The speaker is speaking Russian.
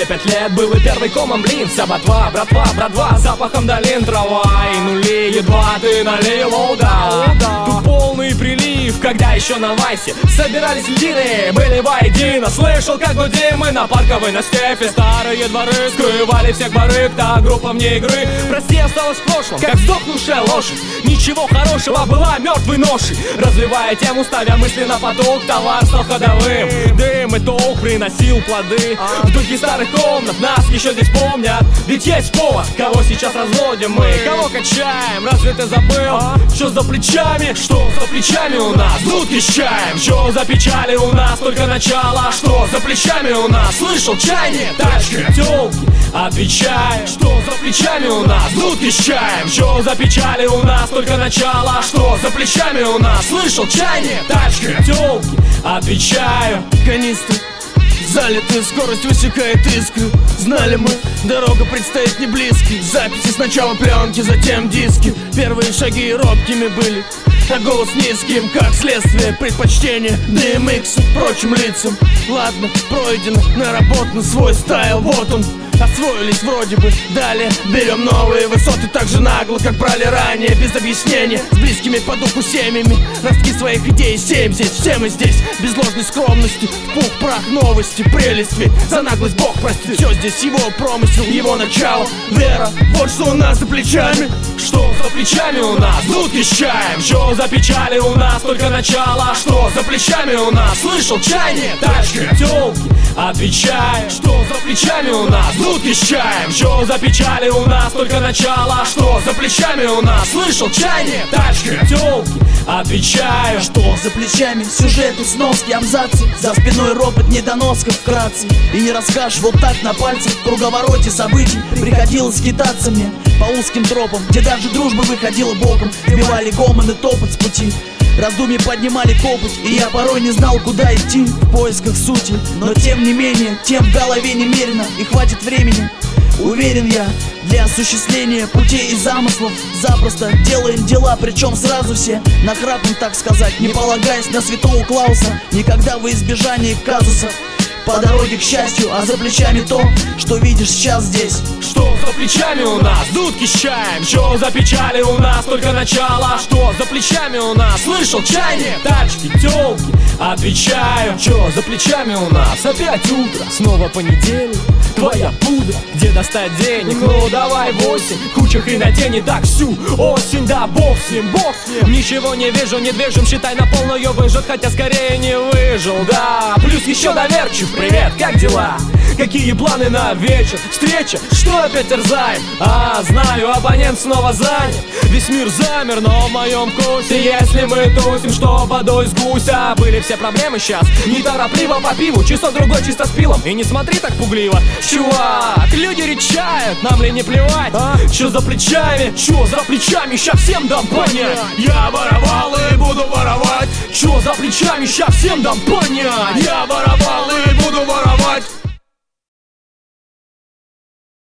все 5 лет был и первый комом блин. Вся ботва, братва, братва, запахом долин, трава и нули. Едва ты налил, оу да. Тут полный прилив, когда еще на вайсе собирались льдины, были воедино. Слышал, как гудим мы на парковой на степи. Старые дворы скрывали всех барыг, та группа вне игры. Прости, осталось в прошлом, как сдохнувшая лошадь. Ничего хорошего, была мертвой ношей. Развивая тему, ставя мысли на поток, товар стал ходовым. Дым и толк приносил плоды. В духе старых комнат нас еще здесь помнят. Ведь есть повод, кого сейчас разводим мы, кого качаем. Разве ты забыл, что за плечами? Что за плечами у нас? Дудки с чаем. Что за печали у нас? Только начало. Что за плечами у нас? Слышал, чайник, тачки, тёлки. Отвечай, что за плечами у нас? Дудки с чаем. Что за печали у нас? Только начало. Что за плечами у нас? Слышал, чайник, тачки, тёлки. Отвечаю. Канистры залиты, скорость высекает искры. Знали мы, дорога предстоит не близкой. Записи сначала пленки, затем диски. Первые шаги робкими были, а голос низким, как следствие предпочтения DMX прочим лицам. Ладно, пройдено, наработан свой стайл, вот он. Освоились вроде бы, далее берем новые высоты так же нагло, как брали ранее, без объяснения, с близкими по духу семьями. Ростки своих идей сеем здесь, все мы здесь, без ложной скромности. В пух, прах, новости, прелесть, ведь за наглость Бог простит. Все здесь его промысел, его начало, вера, вот что у нас за плечами. Что за плечами у нас? Дудки с чаем. Что за печали у нас? Только начало. Что за плечами у нас? Слышал, чайник, тачки, тёлки. Отвечай, что за плечами у нас? Дудки с чаем. Что за печали у нас? Только начало. Что за плечами у нас? Слышал, чайник, тачки, тёлки. Отвечаю, что за плечами? Сюжеты, сноски, абзацы. За спиной ропот, недоноска вкратце. И не расскажешь вот так на пальцах. В круговороте событий приходилось скитаться мне по узким тропам, где даже дружба выходила боком. Сбивали гомон и топот с пути, раздумья поднимали копоть, и я порой не знал, куда идти в поисках сути. Но тем не менее, тем в голове немерено, и хватит времени, уверен я, для осуществления путей и замыслов. Запросто делаем дела, причем сразу все нахрапом, так сказать, не полагаясь на святого Клауса. Никогда во избежание казусов по дороге к счастью, а за плечами то, что видишь сейчас здесь. Что за плечами у нас? Дудки с чаем. Что за печали у нас? Только начало. Что за плечами у нас? Слышал, чайник, тачки, тёлки. Отвечаю, что за плечами у нас? Опять утро, снова понедельник. Твоя пудра, где достать денег? Ну давай 8, кучах и на тени. Так всю осень, да бог с ним, бог с ним. Ничего не вижу, не движем, считай на полную выжат, хотя скорее не выжил, да. Плюс еще доверчив, привет, как дела? Какие планы на вечер? Встреча? Что опять терзаем? Знаю, абонент снова занят. Весь мир замер, но в моем вкусе. Если мы тусим, что водой с гуся. Были все проблемы сейчас, неторопливо по пиву. Часок-другой чисто с пилом, и не смотри так пугливо. Чувак, люди речают, нам ли не плевать? Чё за плечами? Чё за плечами? Ща всем дам понять. Я воровал и буду воровать. Чё за плечами? Ща всем дам понять. Я воровал и буду воровать.